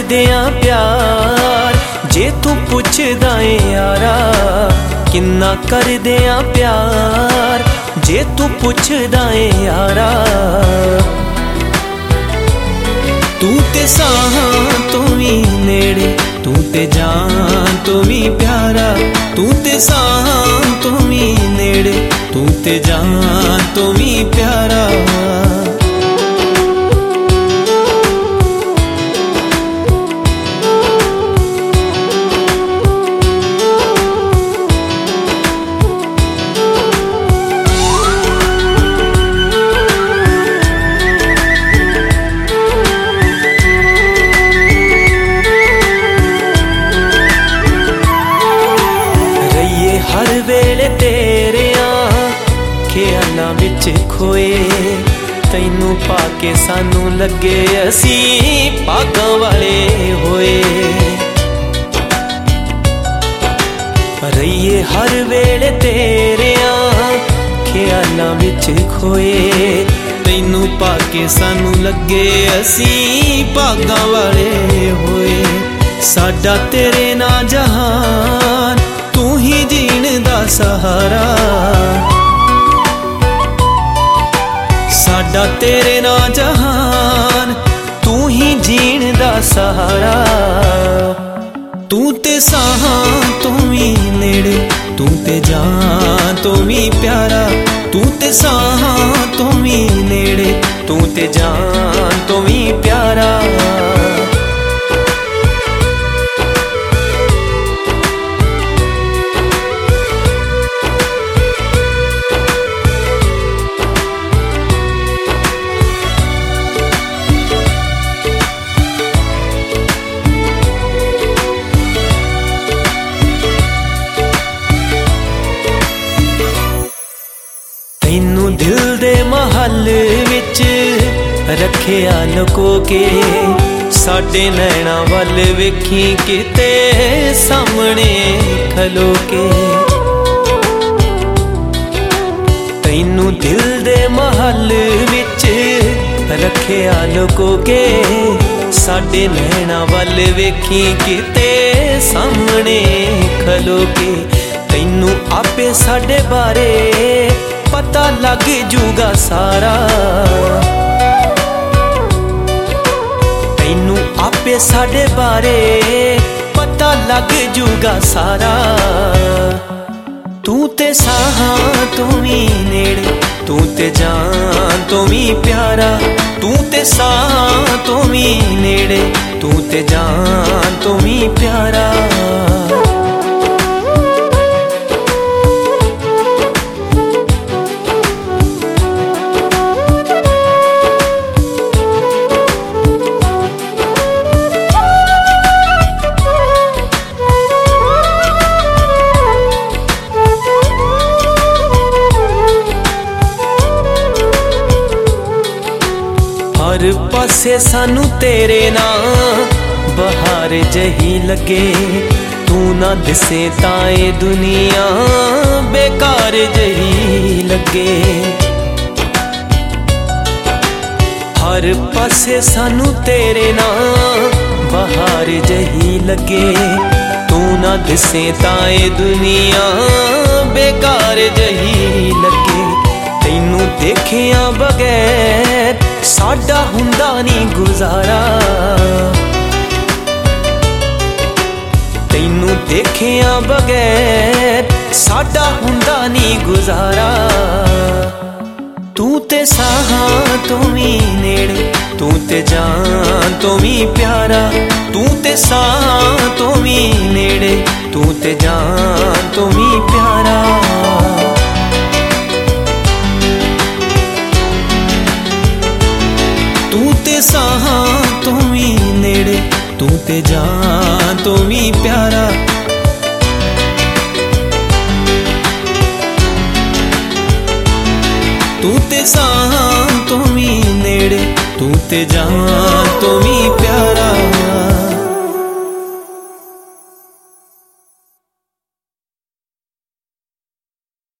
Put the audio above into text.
करदियां प्यार, जे तू पुछदा ए यारा किन्ना करदियां प्यार, जे तू पुछदा ए यारा। तू ते साहां तो भी नेड़े, तू ते जान तो भी प्यारा, तू ते साहां तो भी नेड़े, तू ते जान तो भी प्यारा। हर वेले तेरिया ख्यालां विच खोए, तैनू पाके सानू लगे असी भागां वाले होए। रहिए हर वेले तेरिया ख्यालां विच खोए, तैनू पाके सानू लगे असी भागां वाले होए। साडा तेरे ना जहान, तू ही जीण दा सहारा, साडा तेरे ना जहान, तू ही जीण दा सहारा। तू ते साहां तो भी नेड़े, तू ते जान तो भी प्यारा, तू ते साहां तो भी नेड़े, तू ते जान तो भी प्यारा। तैनू दिल दे महल विच रखिया लुको के, साडे नैना वल वेखी किते सामने खलो के। तैनू दिल दे महल विच रखिया लुको के, साडे नैना वल वेखी किते सामने खलो के। तैनू आपे साडे बारे पता लग जूगा सारा, तैनू आपे साडे बारे पता लग जूगा सारा। तू ते साहां तो भी नेड़े, तू ते जान तो भी प्यारा, तू ते साहां तो भी नेड़े, तू ते जान तो भी प्यारा। हर पासे सानू तेरे नाल बहार जही लगे, तू ना दिसे ताए दुनिया बेकार जही लगे। हर पासे सानू तेरे नाल बहार जही लगे, तू ना दिसे ताए दुनिया बेकार जही लगे। तैनू देखिया बगैर साडा हुंदा नी गुजारा, तैनू देखिया बगैर साडा हुंदा नी गुजारा। तू ते साहां तो भी नेड़े, तू ते जान तो भी प्यारा, तू ते साहां तो भी नेड़े, तू ते जान तो भी प्यारा। तू ते साहां तो भी नेड़े, तू ते जान तो भी प्यारा। तू ते साहां तो भी नेड़े, तू ते जान तो भी प्यारा।